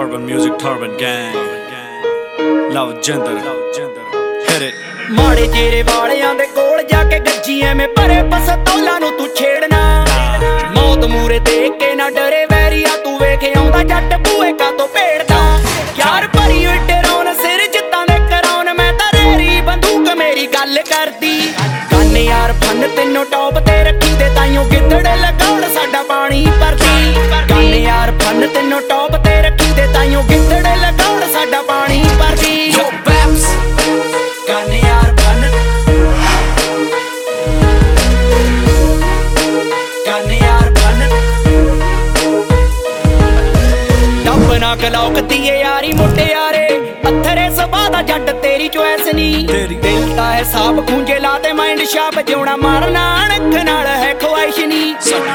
Turban music, Turban gang. Love Jinder, hit it. ਮਾੜੇ ਜੇਰੇ ਵਾਲਿਆਂ ਦੇ ਕੋਲ ਜਾ ਕੇ ਗੱਜੀ ਐਵੇਂ ਭਰੇ ਪਸਤੌਲਾਂ ਨੂੰ ਤੂੰ ਛੇੜਨਾ। ਮੌਤ ਮੂਰੇ ਦੇਖ ਕੇ ਨਾ ਡਰੇ ਵੈਰੀਆ ਤੂੰ ਵੇਖ ਆਉਂਦਾ ਜੱਟ ਬੂਏ ਕਾ ਤੋਂ ਭੇੜਦਾ। ਯਾਰ ਭਰੀ ਹੋਈ ਡਰਾਉਣ ਸਿਰ ਜਿੱਤਾਂ ਦੇ ਕਰਾਉਣ ਮੈਂ ਤਾਂ ਰੇਰੀ ਬੰਦੂਕ ਮੇਰੀ ਗੱਲ ਕਰਦੀ। ਕੰਨ ਯਾਰ ਫਨ ਤੈਨੂੰ ਟੌਪ ਤੇ ਰੱਖੀ ਦੇ ਤਾਈਓ ਗਿੱਦੜ ਲਗਾਉਣ ਸਾਡਾ ਪਾਣੀ ਭਰਦੀ। ਕੰਨ ਯਾਰ ਫਨ ਤੈਨੂੰ ਟੌਪ ਤੇ ਰੱਖੀ ਦੇ ਤਾਈਓ ਗਿੱਦੜ ਲਗਾਉਣ ਸਾਡਾ ਪਾਣੀ ਭਰਦੀ। ਕੰਨ ਯਾਰ ਫਨ ਕੰਨ ਯਾਰ ਫਨ ਡੱਬ ਨਾ ਕਲੌਕਦੀ ਏ ਯਾਰੀ ਮੁਟਿਆਰੇ ਪੱਥਰੇ ਸਭਾ ਦਾ ਜੱਟ ਤੇਰੀ ਚੁਆਇਸ ਨੀ। ਦਿਲ ਦਾ ਹੈ ਸਾਬ ਖੂੰਜੇ ਲਾ ਤੇ ਮਾਈਂਡ ਸ਼ਾਪ ਜਿਉਣਾ ਮਾਰਨਾ ਅਣਖ ਨਾਲ ਹੈ ਖਵਾਇਸ਼ ਨੀ।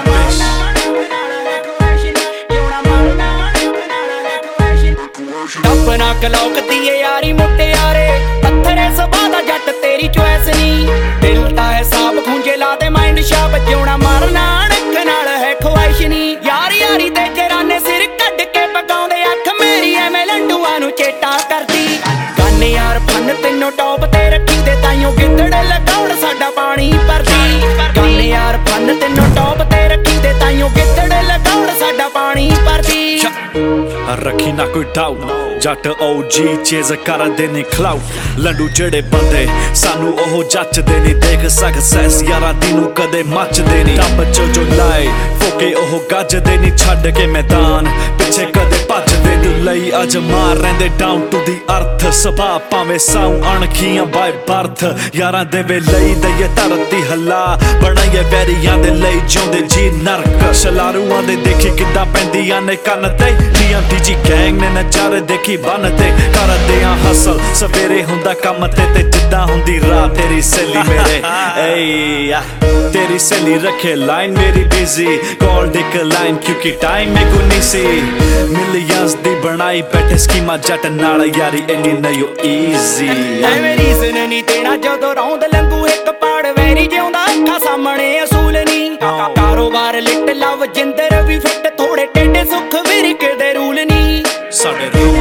ਡੱਬ ਨਾ ਕਲੌਕਦੀ ਏ ਯਾਰੀ ਮੁਟਿਆਰੇ ਪੱਥਰੇ ਸਭਾ ਦਾ ਜੱਟ ਤੇਰੀ ਚੁਆਇਸ ਨੀ। ਦਿਲ ਦਾ ਹੈ ਸਾਬ ਖੂੰਜੇ ਲਾ ਤੇ ਮਾਈਂਡ ਸ਼ਾਪ ਜਿਉਣਾ ਮਾਰਨਾ ਅਣਖ ਨਾਲ ਹੈ ਖਵਾਇਸ਼ ਨੀ। ਯਾਰ ਯਾਰੀ ਤੇ ਜਰਾਨੇ ਸਿਰ ਕੱਢ ਕੇ ਪਕਾਉਂਦੇ ਅੱਖ ਮੇਰੀ ਐਵੇਂ ਲੰਡੂਆਂ ਨੂੰ ਚੇਟਾ ਕਰਦੀ। ਕੰਨ ਯਾਰ ਫਨ ਤੈਨੂੰ ਟੌਪ ਤੇ ਰੱਖੀ ਦੇ ਤਾਈਓ ਗਿੱਦੜ ਲਗਾਉਣ ਸਾਡਾ ਪਾਣੀ ਭਰਦੀ। ਕੰਨ ਯਾਰ ਫਨ ਤੈਨੂੰ ਟੌਪ ਤੇ ਰੱਖੀ ਦੇ ਤਾਈਓ ਗਿੱਦੜ ਲਗਾਉਣ ਸਾਡਾ ਪਾਣੀ ਭਰਦੀ। ਰੱਖੀ ਨਾ ਕੋਈ ਡਾਊਟ ਜੱਟ OG ਚੇਜ਼ ਕਰਦੇ ਨੇ ਕਲਾਊਟ। ਲੰਡੂ ਜਿਹੜੇ ਬੰਦੇ ਸਾਨੂੰ ਉਹ ਜੱਚਦੇ ਨਹੀਂ ਦੇਖ ਸਕਸੈਸ ਯਾਰਾਂ ਦੀ ਨੂੰ ਕਦੇ ਮੱਚਦੇ ਨਹੀਂ। ਰੱਬ ਜੋ ਲਾਏ ਫੋਕੇ ਉਹ ਗੱਜਦੇ ਨਹੀਂ ਛੱਡ ਕੇ ਮੈਦਾਨ ਪਿੱਛੇ ਕਦੇ ਭੱਜਦੇ ਨਹੀਂ। ਲਈ ਅੱਜ ਮਾਰ ਰਹਿੰਦੇ ਡਾਊਨ ਟੂ ਦੀ ਅਰਥ ਸੁਭਾਅ ਭਾਵੇਂ ਸਾਊ ਅਣਖੀਆਂ ਬਾਏ ਬਰਥ। ਯਾਰਾਂ ਦੇ ਵੇ ਲਈ ਦਈਏ ਧਰਤੀ ਹੱਲਾ ਬਣਾਈਏ ਵੈਰੀਆਂ ਦੇ ਲਈ ਜਿਉਂਦੇ ਜੀ ਨਰਕ। ਸ਼ਲਾਰੂਆਂ ਦੇ ਦੇਖੀ ਕਿੱਦਾਂ ਪੈਂਦੀਆਂ ਨੇ ਕੰਨ ਤੇ ਲੀਆਂ ਜੀ ਗੈਂਗ ਨੇ ਨਜ਼ਾਰੇ ਦੇਖੀ ਬੰਨ ਤੇ ਕਰਦੇ ਆ ਹਸਲ ਸਵੇਰੇ ਹੁੰਦਾ ਕੰਮ ਤੇ ਜਿੱਦਾਂ ਹੁੰਦੀ ਰਾਤ ਤੇਰੀ ਸਹੇਲੀ ਮੇਰੇ ਏ ਤੇਰੀ ਸਹੇਲੀ ਰੱਖੇ ਲਾਈਨ ਮੇਰੀ ਬਿਜ਼ੀ ਕਾਲ ਡਿਕ ਲਾਈਨ ਕਿਉਂਕਿ ਟਾਈਮ ਮੇ ਕੋ ਨਹੀਂ ਸੀ। ਮਿਲੀਅਨਸ ਦੀ ਬਣਾਈ ਬੈਠੇ ਸਕੀਮਾਂ ਜੱਟ ਨਾਲ ਯਾਰੀ ਇੰਨੀ ਨਹੀਂ ਈਜ਼ੀ। ਐਵੇਂ ਰੀਜ਼ਨ ਨਹੀਂ ਦੇਣਾ ਜਦੋਂ ਰੌਂਦ ਲੰਗੂ ਇੱਕ ਪਾੜ ਵੈਰੀ ਜਿਉਂਦਾ ਅੱਖਾਂ ਸਾਹਮਣੇ ਅਸੂਲ ਨਹੀਂ। ਕਾਰੋਬਾਰ ਲਿਟ ਲਵ ਜਿੰਦਰ ਵੀ ਫਿੱਟ ਥੋੜੇ ਟੇਡੇ ਸੁੱਖ ਵਿਰਕ ਦੇ ਰੂਲ ਨਹੀਂ। ਸਾਡੇ ਰੂਲ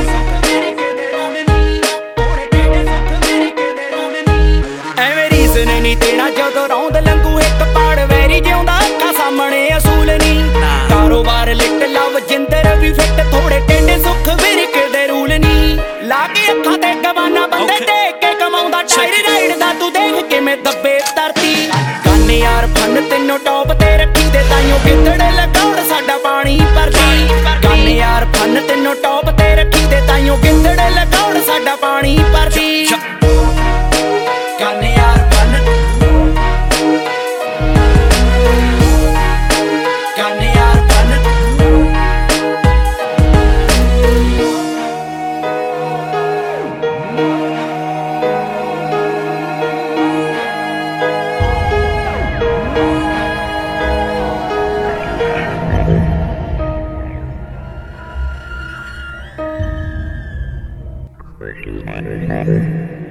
ਐਵੇਂ ਰੀਜ਼ਨ ਨਹੀਂ ਦੇਣਾ ਜਦੋਂ ਰੌਂਦ ਲੰਗੂ ਇੱਕ ਪਾੜ ਵੈਰੀ ਜਿਉਂਦਾ ਅੱਖਾਂ ਸਾਹਮਣੇ ਅਸੂਲ ਨਹੀਂ। ਕਾਰੋਬਾਰ ਲਿਟ ਲਵ ਜਿੰਦਰ ਵੀ ਫਿੱਟ ਥੋੜੇ ਟੇਡੇ ਸੁੱਖ ਵਿਰਕ ਦੇ ਰੂਲ ਨਹੀਂ। ਲਾ ਕੇ ਅੱਖਾਂ ਤੇ ਗਵਾਨਾ ਬੰਦੇ ਦੇਖ ਕੇ ਕਮਾਉਂਦਾ ਟਾਇਰ ਰਾਈਡ ਦਾ ਤੂੰ ਦੇਖ ਕਿਵੇਂ ਦੱਬੇ ਧਰਤੀ। ਕੰਨ ਯਾਰ ਫਨ ਤੈਨੂੰ ਟੌਪ ਤੇ ਰੱਖੀ ਦੇ ਤਾਈਓ ਗਿੱਦੜ ਲਗਾਉਣ ਸਾਡਾ ਪਾਣੀ ਭਰਦੀ। ਕੰਨ ਯਾਰ ਫਨ ਤੈਨੂੰ ਟੌਪ ਤੇ ਰੱਖੀ ਦੇ ਤਾਈਓ ਗਿੱਦੜ ਲਗਾਉਣ ਸਾਡਾ ਪਾਣੀ ਭਰਦੀ। ਕੰਨ ਯਾਰ ਫਨ ਕੰਨ ਯਾਰ ਫਨ Versus 100.